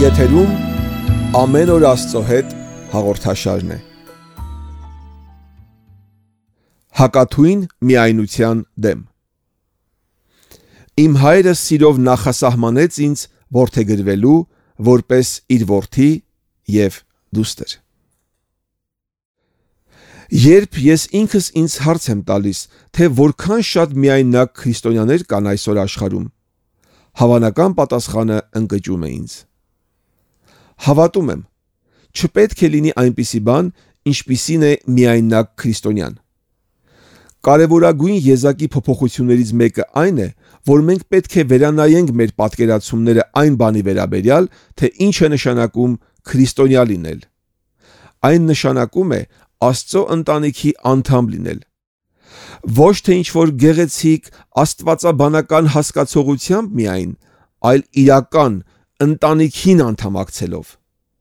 Եթերում ամեն օր Աստծո հետ հաղորդաշարն է։ Հակաթույն միայնության դեմ։ Իմ հայրը սիրով նախասահմանեց ինձ որդեգրվելու, որպես իր որդի և դուստր։ Երբ ես ինքս ինձ հարց եմ տալիս, թե որքան շատ միայնակ քրիստոնյաներ կան այսօր աշխարհում, հավանական պատասխանը ընկճում է ինձ։ Հավատում եմ, չպետք է լինի այնպիսի բան, ինչպիսին է միայնակ քրիստոնյան։ Կարևորագույն եզակի փոփոխություններից մեկը այն է, որ մենք պետք է վերանայենք մեր պատկերացումները այն բանի վերաբերյալ, թե ինչ է նշանակում քրիստոնյա լինել։ Այն նշանակում է Աստծո ընտանիքի անդամ լինել։ Ոչ թե ինչ-որ գեղեցիկ աստվածաբանական հասկացողությամբ միայն, այլ իրական ընտանիքին անդամակցելով։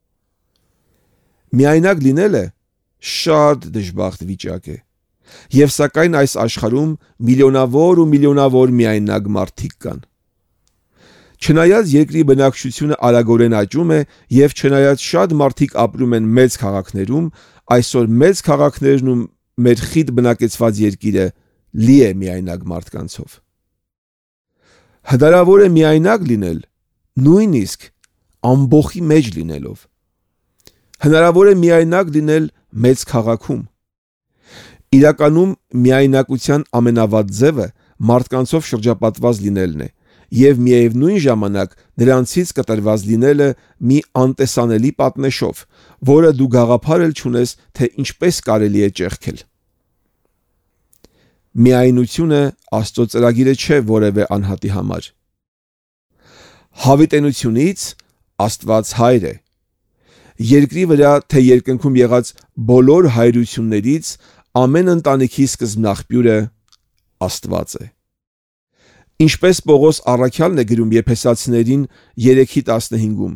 Միայնակ լինելը շատ դժբախտ վիճակ է, և սակայն այս աշխարհում միլիոնավոր ու միլիոնավոր միայնակ մարդիկ կան։ Չնայած երկրի բնակչությունը արագորեն աճում է և չնայած շատ մարդիկ ապրում են մեծ քաղաքներում, այսօր մեծ քաղաքներն ու մեր խիտ բնակեցված երկիրը լի է միայնակ մարդկանցով։ Հնարավոր է միայնակ լինել, նույնիսկ ամբոխի մեջ լինելով։ Հնարավոր է միայնակ լինել մեծ քաղաքում։ Իրականում միայնակության ամենավատ ձևը մարդկանցով շրջապատված լինելն է, և միևնույն ժամանակ նրանցից կտրված լինելը մի անտեսանելի պատնեշով, որը դու գաղափար էլ չունես, թե ինչպես կարելի է ճեղքել։ Միայնությունը Աստծո ծրագիրը չէ որևէ անհատի համար։ Հավիտենությունից Աստված հայր է։ Երկրի վրա, թե երկնքում եղած բոլոր հայրություններից ամեն ընտանիքի սկզբնաղբյուրը Աստված է։ Ինչպես Պողոս առաքյալն է գրում Եփեսացիներին 3:15,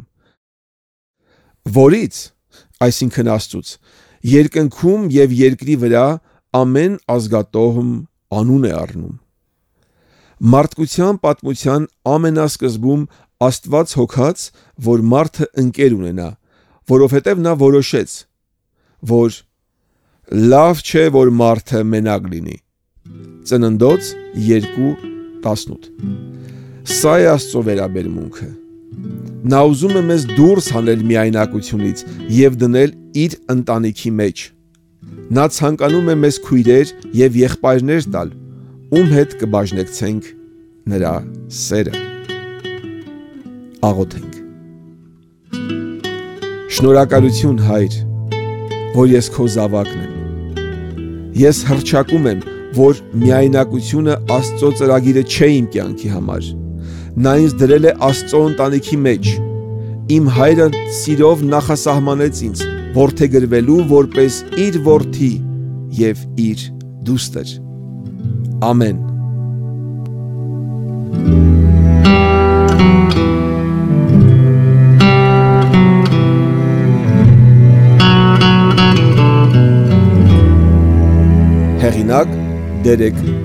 որից, այսինքն Աստծուց, երկնքում և երկրի վրա ամեն ազգատոհ անուն է առնում։ Մարդկության պատմության ամենասկզբում Աստված հոգաց, որ մարդը ընկեր ունենա, որովհետև նա որոշեց, որ լավ չէ, որ մարդը մենակ լինի։ Ծննդոց 2:18։ Սա է Աստծո վերաբերմունքը։ Նա ուզում է մեզ դուրս հանել միայնակությունից և դնել իր ընտանիքի մեջ։ Նա ցանկանում է մեզ քույրեր և եղբայրներ տալ, ում հետ կբաժնեկցենք նրա սերը։ Աղոթենք։ Շնորհակալություն, Հայր, որ ես քո զավակն եմ։ Ես հռչակում եմ, որ միայնակությունը Աստծո ծրագիրը չէ իմ կյանքի համար։ Նա ինձ դրել է Աստծո ընտանիքի մեջ։ Իմ հայրը սիրով նախասահմանեց ինձ որդեգրվելու, որպես իր որդի և իր դուստր։ Ամեն։ Հեղինակ Դերեկ